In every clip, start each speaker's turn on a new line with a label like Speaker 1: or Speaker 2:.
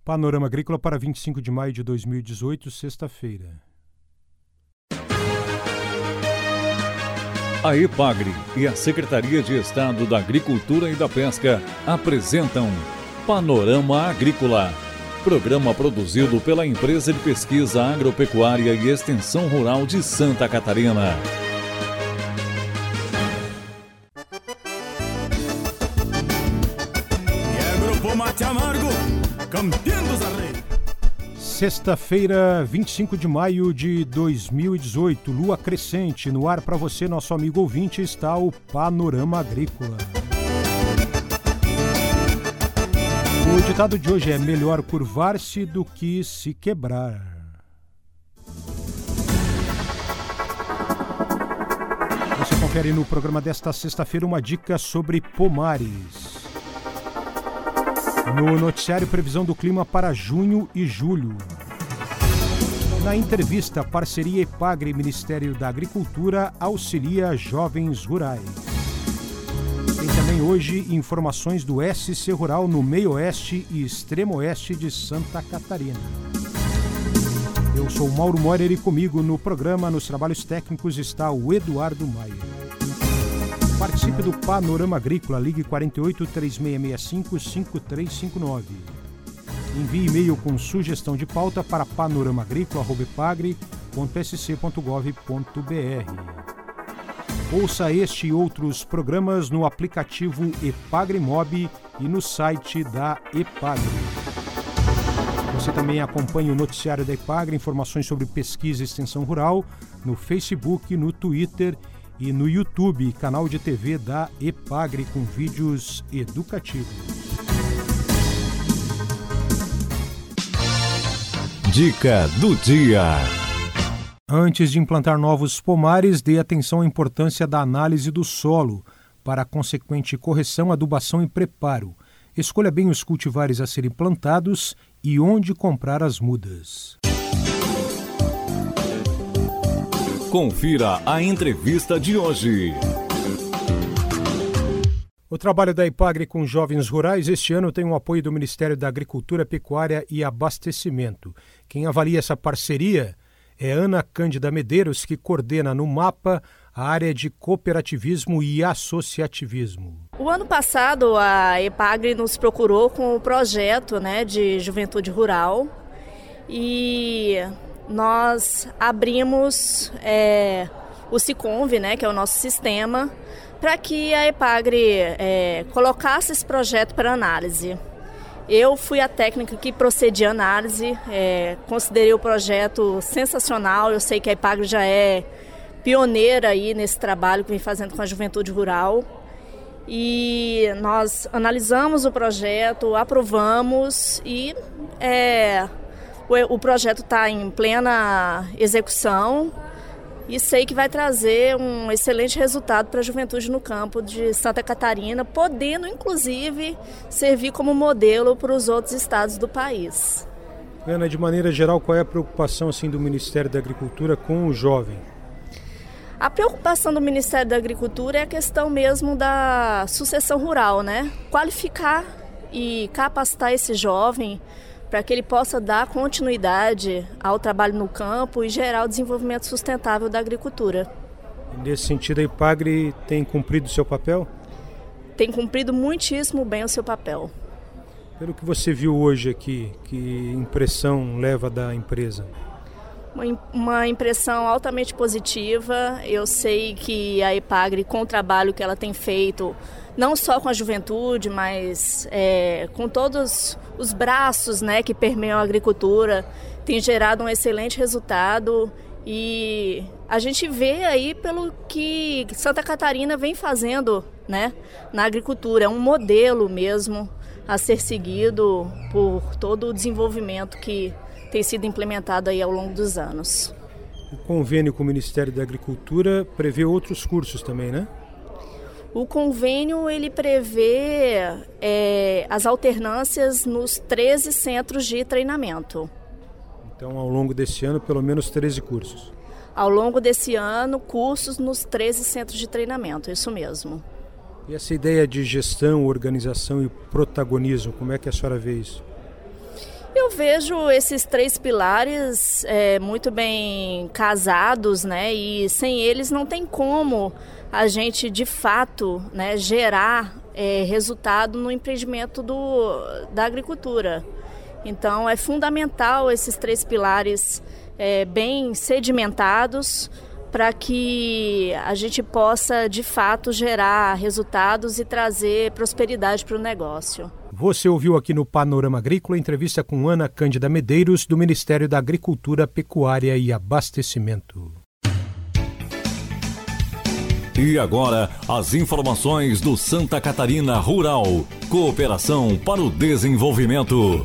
Speaker 1: Panorama Agrícola para 25 de maio de 2018, sexta-feira.
Speaker 2: A EPAGRE e a Secretaria de Estado da Agricultura e da Pesca apresentam Panorama Agrícola, programa produzido pela Empresa de Pesquisa Agropecuária e Extensão Rural de Santa Catarina.
Speaker 1: Sexta-feira, 25 de maio de 2018, lua crescente. No ar para você, nosso amigo ouvinte, está o Panorama Agrícola. O ditado de hoje é: melhor curvar-se do que se quebrar. Você confere no programa desta sexta-feira uma dica sobre pomares. No noticiário, previsão do clima para junho e julho. Na entrevista, parceria EPAGRE e Ministério da Agricultura auxilia jovens rurais. Tem também hoje informações do SC Rural no meio-oeste e extremo-oeste de Santa Catarina. Eu sou o Mauro Morer e comigo no programa, nos trabalhos técnicos, está o Eduardo Maia. Participe do Panorama Agrícola, ligue 48 3665 5359. Envie e-mail com sugestão de pauta para panoramaagrícola@epagre.sc.gov.br. Ouça este e outros programas no aplicativo EPAGRE Mob e no site da EPAGRE. Você também acompanha o noticiário da EPAGRE, informações sobre pesquisa e extensão rural, no Facebook, no Twitter e no YouTube, canal de TV da EPAGRE com vídeos educativos.
Speaker 2: Dica do dia.
Speaker 1: Antes de implantar novos pomares, dê atenção à importância da análise do solo para a consequente correção, adubação e preparo. Escolha bem os cultivares a serem plantados e onde comprar as mudas.
Speaker 2: Confira a entrevista de hoje.
Speaker 1: O trabalho da EPAGRE com jovens rurais este ano tem o apoio do Ministério da Agricultura, Pecuária e Abastecimento. Quem avalia essa parceria é Ana Cândida Medeiros, que coordena no MAPA a área de cooperativismo e associativismo.
Speaker 3: O ano passado a EPAGRE nos procurou com o projeto de juventude rural e nós abrimos o Siconv, que é o nosso sistema, para que a EPAGRE colocasse esse projeto para análise. Eu fui a técnica que procedi a análise, considerei o projeto sensacional. Eu sei que a EPAGRE já é pioneira aí nesse trabalho que vem fazendo com a juventude rural. E nós analisamos o projeto, aprovamos e o projeto está em plena execução e sei que vai trazer um excelente resultado para a juventude no campo de Santa Catarina, podendo inclusive servir como modelo para os outros estados do país.
Speaker 1: Ana, de maneira geral, qual é a preocupação do Ministério da Agricultura com o jovem?
Speaker 3: A preocupação do Ministério da Agricultura é a questão mesmo da sucessão rural, Qualificar e capacitar esse jovem para que ele possa dar continuidade ao trabalho no campo e gerar o desenvolvimento sustentável da agricultura.
Speaker 1: Nesse sentido, a EPAGRE tem cumprido o seu papel?
Speaker 3: Tem cumprido muitíssimo bem o seu papel.
Speaker 1: Pelo que você viu hoje aqui, que impressão leva da empresa?
Speaker 3: Uma impressão altamente positiva. Eu sei que a EPAGRE, com o trabalho que ela tem feito, não só com a juventude, mas com todos os braços que permeiam a agricultura, tem gerado um excelente resultado. E a gente vê aí pelo que Santa Catarina vem fazendo na agricultura. É um modelo mesmo a ser seguido por todo o desenvolvimento que tem sido implementado aí ao longo dos anos.
Speaker 1: O convênio com o Ministério da Agricultura prevê outros cursos também,
Speaker 3: O convênio ele prevê as alternâncias nos 13 centros de treinamento.
Speaker 1: Então, ao longo desse ano, pelo menos 13 cursos.
Speaker 3: Ao longo desse ano, cursos nos 13 centros de treinamento, isso mesmo.
Speaker 1: E essa ideia de gestão, organização e protagonismo, como é que a senhora vê isso?
Speaker 3: Eu vejo esses 3 pilares muito bem casados, né? E sem eles não tem como a gente, de fato, né, gerar resultado no empreendimento da agricultura. Então, é fundamental esses 3 pilares bem sedimentados para que a gente possa, de fato, gerar resultados e trazer prosperidade para o negócio.
Speaker 1: Você ouviu aqui no Panorama Agrícola entrevista com Ana Cândida Medeiros, do Ministério da Agricultura, Pecuária e Abastecimento.
Speaker 2: E agora, as informações do Santa Catarina Rural. Cooperação para o Desenvolvimento.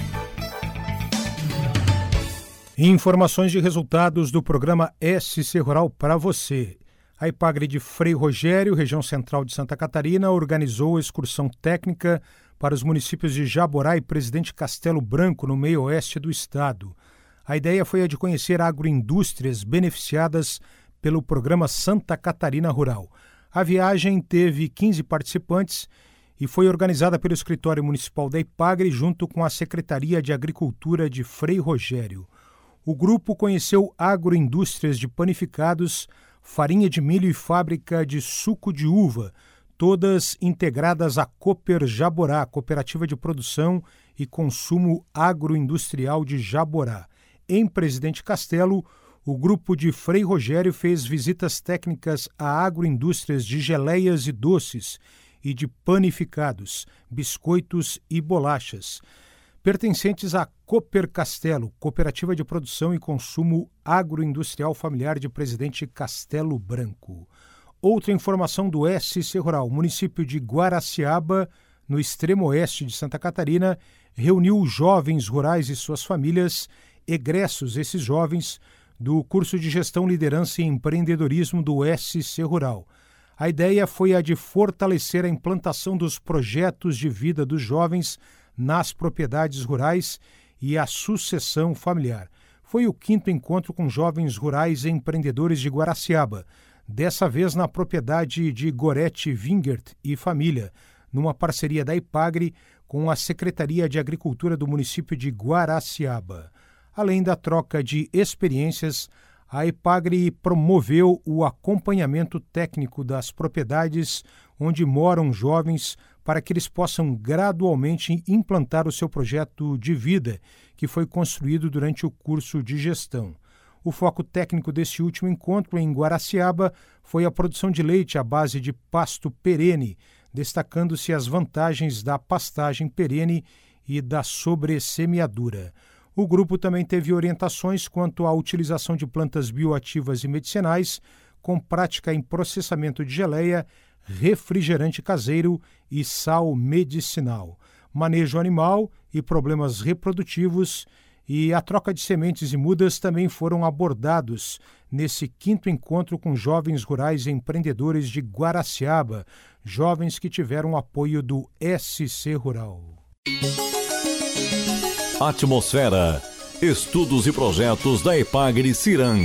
Speaker 1: Informações de resultados do programa SC Rural para você. A Epagre de Frei Rogério, região central de Santa Catarina, organizou excursão técnica para os municípios de Jaborá e Presidente Castelo Branco, no meio oeste do estado. A ideia foi a de conhecer agroindústrias beneficiadas pelo programa Santa Catarina Rural. A viagem teve 15 participantes e foi organizada pelo Escritório Municipal da Epagre junto com a Secretaria de Agricultura de Frei Rogério. O grupo conheceu agroindústrias de panificados, farinha de milho e fábrica de suco de uva, todas integradas à Cooper Jaborá, Cooperativa de Produção e Consumo Agroindustrial de Jaborá. Em Presidente Castelo, o grupo de Frei Rogério fez visitas técnicas a agroindústrias de geleias e doces e de panificados, biscoitos e bolachas, pertencentes à Cooper Castelo, Cooperativa de Produção e Consumo Agroindustrial Familiar de Presidente Castelo Branco. Outra informação do SC Rural, o município de Guaraciaba, no extremo oeste de Santa Catarina, reuniu jovens rurais e suas famílias, egressos esses jovens, do curso de Gestão, Liderança e Empreendedorismo do SC Rural. A ideia foi a de fortalecer a implantação dos projetos de vida dos jovens nas propriedades rurais e a sucessão familiar. Foi o 5º encontro com jovens rurais e empreendedores de Guaraciaba, dessa vez na propriedade de Gorete Wingert e família, numa parceria da Epagre com a Secretaria de Agricultura do município de Guaraciaba. Além da troca de experiências, a Epagre promoveu o acompanhamento técnico das propriedades onde moram jovens para que eles possam gradualmente implantar o seu projeto de vida, que foi construído durante o curso de gestão. O foco técnico deste último encontro em Guaraciaba foi a produção de leite à base de pasto perene, destacando-se as vantagens da pastagem perene e da sobressemeadura. O grupo também teve orientações quanto à utilização de plantas bioativas e medicinais, com prática em processamento de geleia, refrigerante caseiro e sal medicinal, manejo animal e problemas reprodutivos, e a troca de sementes e mudas também foram abordados nesse 5º encontro com jovens rurais e empreendedores de Guaraciaba, jovens que tiveram apoio do SC Rural.
Speaker 2: Atmosfera. Estudos e projetos da Epagre Ciran.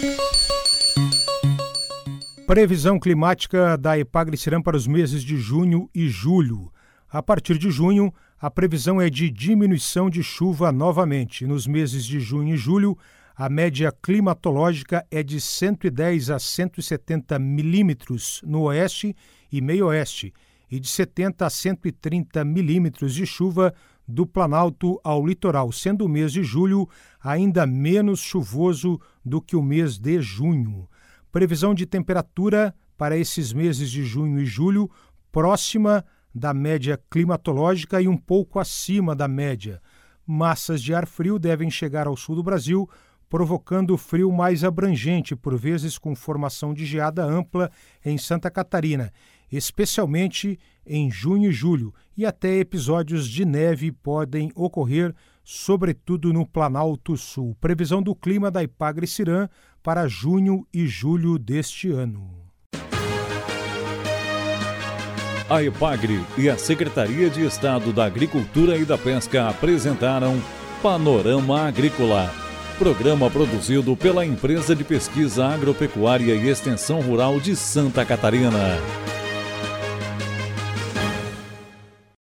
Speaker 1: Previsão climática da Epagre Ciran para os meses de junho e julho. A partir de junho, a previsão é de diminuição de chuva novamente. Nos meses de junho e julho, a média climatológica é de 110 a 170 milímetros no oeste e meio oeste e de 70 a 130 milímetros de chuva do Planalto ao litoral, sendo o mês de julho ainda menos chuvoso do que o mês de junho. Previsão de temperatura para esses meses de junho e julho próxima da média climatológica e um pouco acima da média. Massas de ar frio devem chegar ao sul do Brasil, provocando frio mais abrangente, por vezes com formação de geada ampla em Santa Catarina, especialmente em junho e julho, e até episódios de neve podem ocorrer, sobretudo no Planalto Sul. Previsão do clima da Epagre Ciran para junho e julho deste ano.
Speaker 2: A Epagre e a Secretaria de Estado da Agricultura e da Pesca apresentaram Panorama Agrícola, programa produzido pela Empresa de Pesquisa Agropecuária e Extensão Rural de Santa Catarina.